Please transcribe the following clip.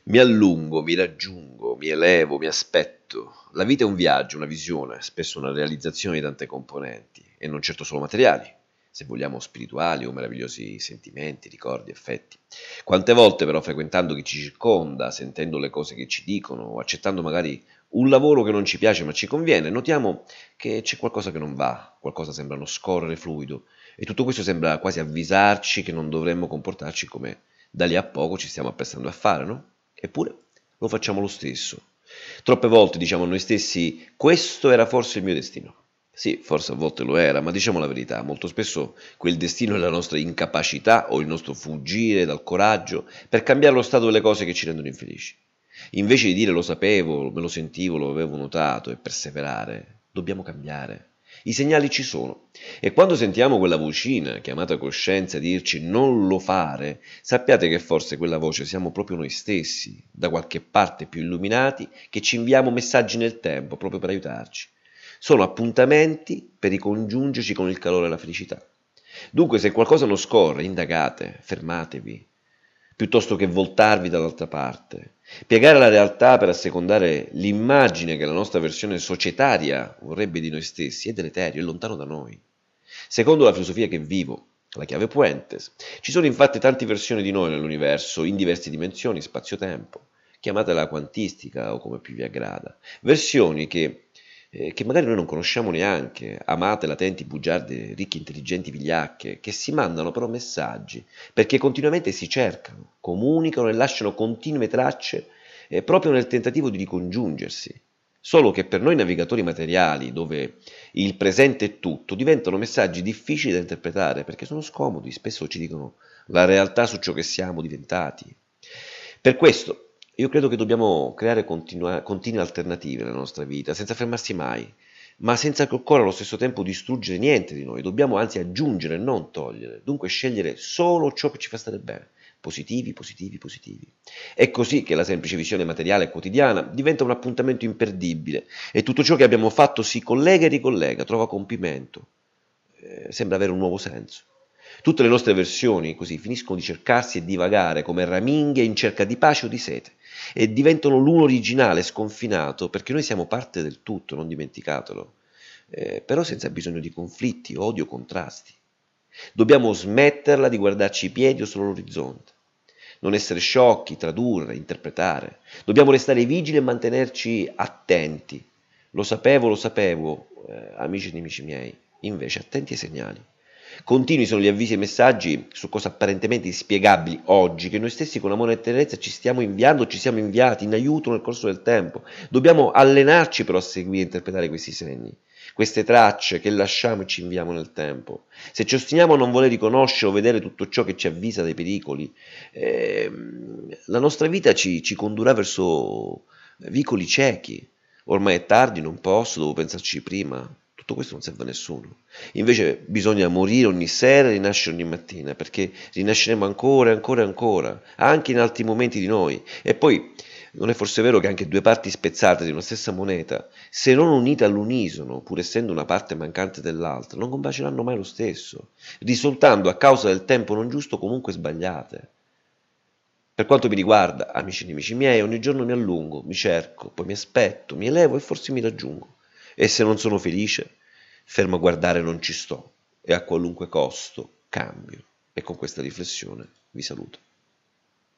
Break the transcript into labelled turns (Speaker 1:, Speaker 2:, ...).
Speaker 1: Mi allungo, mi raggiungo, mi elevo, mi aspetto. La vita è un viaggio, una visione, spesso una realizzazione di tante componenti, e non certo solo materiali, se vogliamo spirituali o meravigliosi sentimenti, ricordi, affetti. Quante volte però frequentando chi ci circonda, sentendo le cose che ci dicono o accettando magari un lavoro che non ci piace ma ci conviene, notiamo che c'è qualcosa che non va, qualcosa sembra non scorrere fluido e tutto questo sembra quasi avvisarci che non dovremmo comportarci come da lì a poco ci stiamo apprestando a fare, no? Eppure lo facciamo lo stesso. Troppe volte diciamo a noi stessi, questo era forse il mio destino. Sì, forse a volte lo era, ma diciamo la verità, molto spesso quel destino è la nostra incapacità o il nostro fuggire dal coraggio per cambiare lo stato delle cose che ci rendono infelici. Invece di dire lo sapevo, me lo sentivo, lo avevo notato e perseverare, dobbiamo cambiare. I segnali ci sono e quando sentiamo quella vocina chiamata coscienza dirci non lo fare, sappiate che forse quella voce siamo proprio noi stessi, da qualche parte più illuminati, che ci inviamo messaggi nel tempo proprio per aiutarci. Sono appuntamenti per ricongiungerci con il calore e la felicità. Dunque, se qualcosa non scorre, indagate, fermatevi, piuttosto che voltarvi dall'altra parte. Piegare la realtà per assecondare l'immagine che la nostra versione societaria vorrebbe di noi stessi è deleterio, è lontano da noi. Secondo la filosofia che vivo, la chiave Puentes, ci sono infatti tante versioni di noi nell'universo in diverse dimensioni, spazio-tempo, chiamatela quantistica o come più vi aggrada, versioni che magari noi non conosciamo neanche, amate, latenti, bugiarde, ricche, intelligenti, vigliacche, che si mandano però messaggi, perché continuamente si cercano, comunicano e lasciano continue tracce proprio nel tentativo di ricongiungersi. Solo che per noi navigatori materiali, dove il presente è tutto, diventano messaggi difficili da interpretare, perché sono scomodi, spesso ci dicono la realtà su ciò che siamo diventati. Per questo io credo che dobbiamo creare continue alternative nella nostra vita, senza fermarsi mai, ma senza che occorra allo stesso tempo distruggere niente di noi. Dobbiamo anzi aggiungere, non togliere. Dunque scegliere solo ciò che ci fa stare bene. Positivi, positivi, positivi. È così che la semplice visione materiale e quotidiana diventa un appuntamento imperdibile e tutto ciò che abbiamo fatto si collega e ricollega, trova compimento. Sembra avere un nuovo senso. Tutte le nostre versioni così finiscono di cercarsi e divagare come raminghe in cerca di pace o di sete e diventano l'uno originale, sconfinato, perché noi siamo parte del tutto, non dimenticatelo, però senza bisogno di conflitti, odio, contrasti. Dobbiamo smetterla di guardarci i piedi o solo l'orizzonte, non essere sciocchi, tradurre, interpretare. Dobbiamo restare vigili e mantenerci attenti. Lo sapevo, amici e nemici miei, invece attenti ai segnali. Continui sono gli avvisi e messaggi su cose apparentemente inspiegabili oggi che noi stessi con amore e tenerezza ci stiamo inviando, ci siamo inviati in aiuto nel corso del tempo. Dobbiamo allenarci però a seguire e interpretare questi segni, queste tracce che lasciamo e ci inviamo nel tempo. Se ci ostiniamo a non voler riconoscere o vedere tutto ciò che ci avvisa dai pericoli, la nostra vita ci condurrà verso vicoli ciechi. Ormai è tardi, non posso, devo pensarci prima. Tutto questo non serve a nessuno. Invece bisogna morire ogni sera e rinascere ogni mattina, perché rinasceremo ancora e ancora e ancora, anche in altri momenti di noi. E poi non è forse vero che anche due parti spezzate di una stessa moneta, se non unite all'unisono, pur essendo una parte mancante dell'altra, non combaceranno mai lo stesso, risultando a causa del tempo non giusto comunque sbagliate. Per quanto mi riguarda, amici e nemici miei, ogni giorno mi allungo, mi cerco, poi mi aspetto, mi elevo e forse mi raggiungo. E se non sono felice, fermo a guardare non ci sto e a qualunque costo cambio. E con questa riflessione vi saluto.